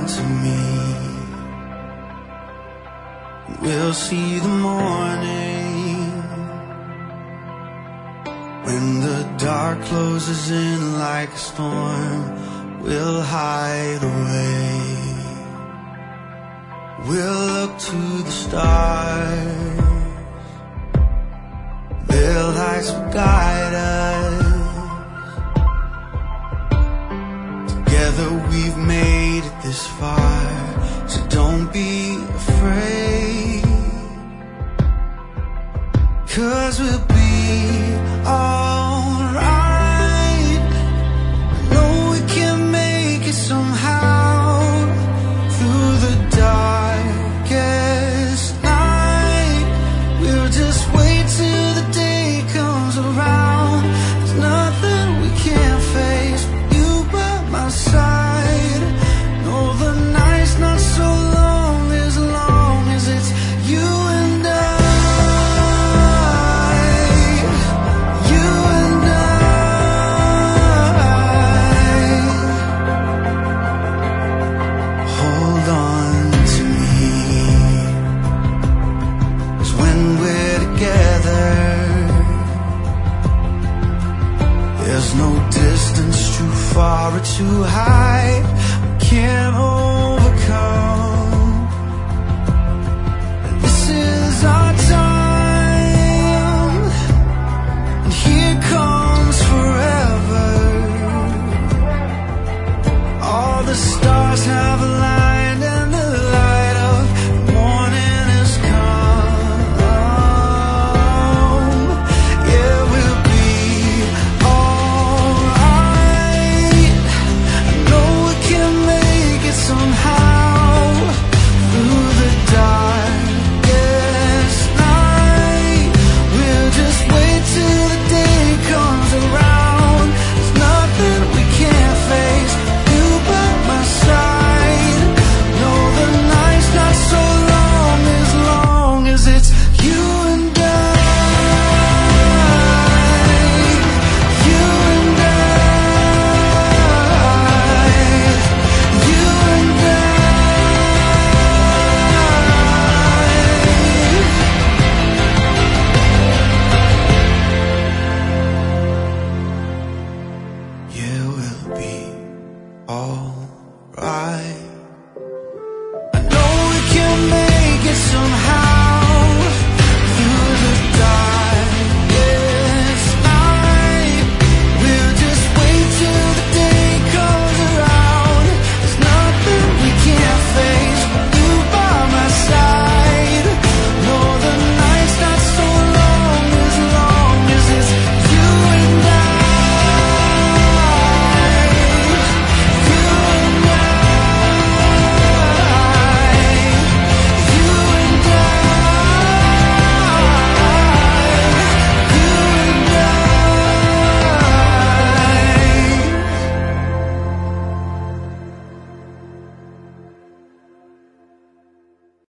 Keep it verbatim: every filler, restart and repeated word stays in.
to me. We'll see the morning when the dark closes in like a storm. We'll hide away. We'll look to the stars. Their lights will guide us. Together we've made it this far, so don't be afraid, 'cause we'll be alright. I know we can make it somehow through the darkest night. We'll just wait till the day comes around. There's nothing we can't face, you by my side. No, the night's not so long as long as it's you and I. You and I. Hold on to me, 'cause when we're together, there's no distance too far or too high we can't overcome. And this is our time, and here comes forever. All the stars have aligned and the light of morning has come. Yeah, we'll be alright. I know we can make it somehow through the darkest night. We'll just wait till the day comes around. There's nothing we can't face, you by my side. No, the night's not so long as long as it's you and I. You and I. You and I. Yeah, we'll be all